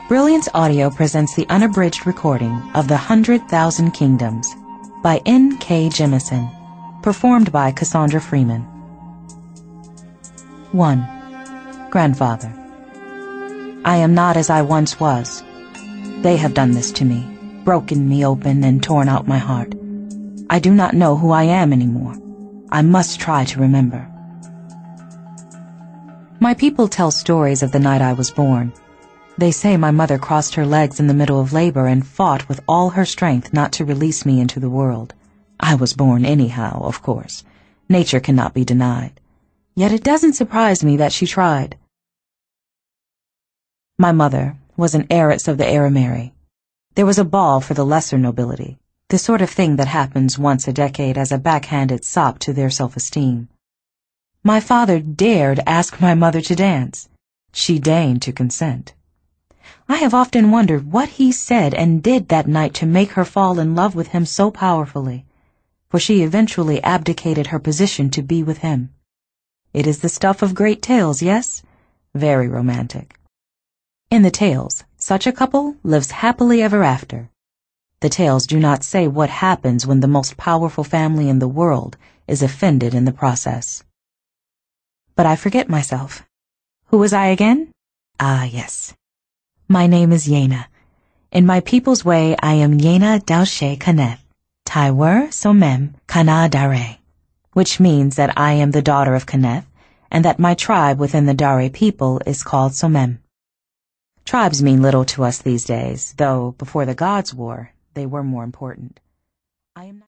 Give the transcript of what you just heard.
Brilliance Audio presents the unabridged recording of The 100,000 Kingdoms by N.K. Jemisin, performed by Cassandra Freeman. 1. Grandfather. I am not as I once was. They have done this to me, broken me open and torn out my heart. I do not know who I am anymore. I must try to remember. My people tell stories of the night I was born. They say my mother crossed her legs in the middle of labor and fought with all her strength not to release me into the world. I was born anyhow, of course. Nature cannot be denied. Yet it doesn't surprise me that she tried. My mother was an heiress of the Arameri. There was a ball for the lesser nobility, the sort of thing that happens once a decade as a backhanded sop to their self-esteem. My father dared ask my mother to dance. She deigned to consent. I have often wondered what he said and did that night to make her fall in love with him so powerfully, for she eventually abdicated her position to be with him. It is the stuff of great tales, yes? Very romantic. In the tales, such a couple lives happily ever after. The tales do not say what happens when the most powerful family in the world is offended in the process. But I forget myself. Who was I again? Ah, yes. My name is Yena. In my people's way, I am Yena Daoshe Kaneth, Taiwer Somem Kana Dare, which means that I am the daughter of Kaneth, and that my tribe within the Dare people is called Somem. Tribes mean little to us these days, though before the Gods' War, they were more important. I am